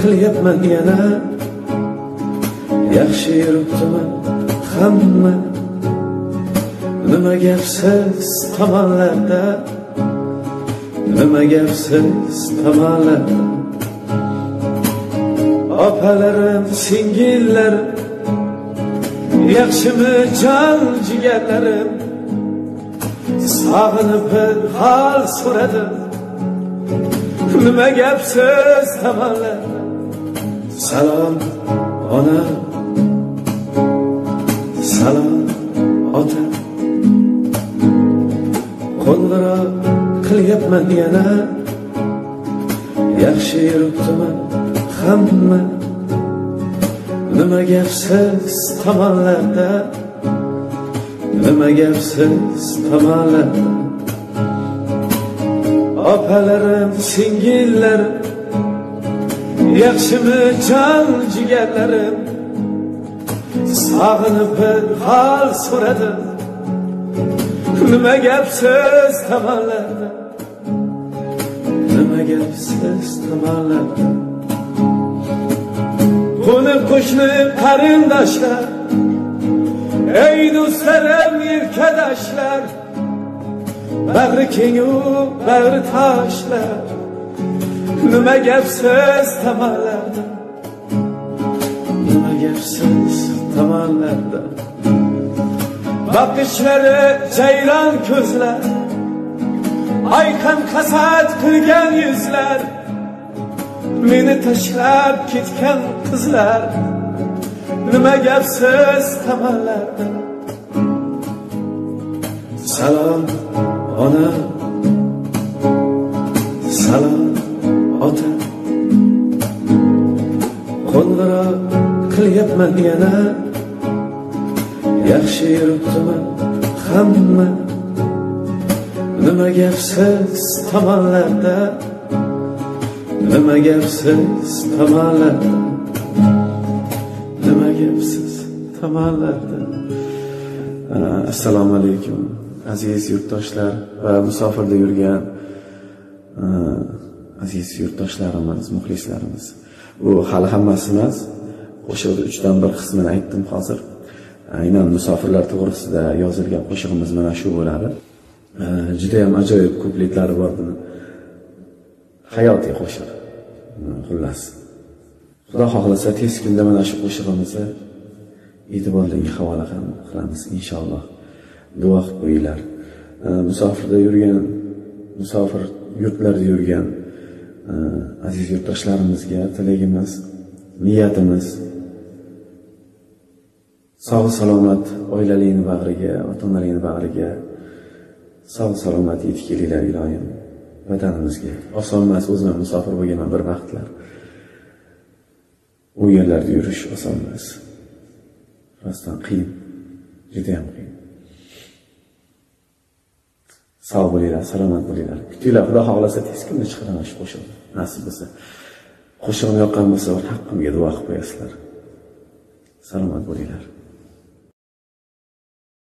qilyapman yana, yaxshi yuribdimi hamma. Nima gapsiz tomonlarda, nima gapsiz tomonlarda. Opalarim, singillarim, yaxshimi jon jigarlarim. Sog'inib bir hol so'radim, nima gapsiz tomonlarda. Salom ona, salom ota. Qo'ng'iroq qilyapman yana, yaxshi yuribdimi hamma. Nima gapsiz tomonlarda, nima gapsiz tomonlarda. Opalarim, singillarim, yaxshimi jon jigarlarim. Sog'inib bir hol so'radim, nima gapsiz tomonlarda, nima gapsiz tomonlarda. Qo'ni qo'shni qarindoshlar, ey do'stlarim, yelkadoshlar, bag'ri kengu bag'ri toshlar. Nima gapsiz tomonlarda, nima gapsiz tomonlarda. Bakışları ceylan közler, aykan kasat qilgan yüzler. Meni tashlab ketgan qizlar, nima gapsiz tomonlarda. Salom ona, salom ota. Qo'ng'iroq qilyapman yana, yaxshi yuribdimi hamma. Nima gapsiz tomonlarda, nima gapsiz tomonlarda, nima gapsiz tomonlarda. Assalomu alaykum aziz yurtdoshlar va musofirda yurgan aziz yurtdoshlarimiz, muxlislarimiz. Bu hali hammasi emas. Qo'shiqning 3dan 1 qismini aytdim hozir. Aynan musofirlar to'g'risida yozilgan qo'shig'imiz mana shu bo'ladi. Juda ham ajoyib kupliklari bor buni. Hayotiy qo'shiq. Xullas. Xudo xohlasa tez kunda mana shu qo'shig'imizni e'tiborlarga havola qilamiz inshaalloh. Duo qilib qo'yinglar. Musofirda yurgan, musofir yurtlarda yurgan aziz yurtdoshlarimizga tilagimiz, niyatimiz sog' salomat oilalarni bag'riga, ota-onalarni bag'riga sog' salomat yetib kelinglar iloyim vatanimizga. Oson emas, o'zim ham musofir bo'lganman bir vaqtlar. U yerlarda yurish oson emas. Rostdan qiyin, juda ham qiyin. Sog' bo'linglar, salomat bo'linglar. Kutinglar, Xudo xohlasa tez kunda chiqaraman shu qo'shiqni. Nasib bo'lsa. Qo'shig'im yoqqan bo'lsa, haqqimga duo qilib qo'yasizlar. Salomat bo'linglar.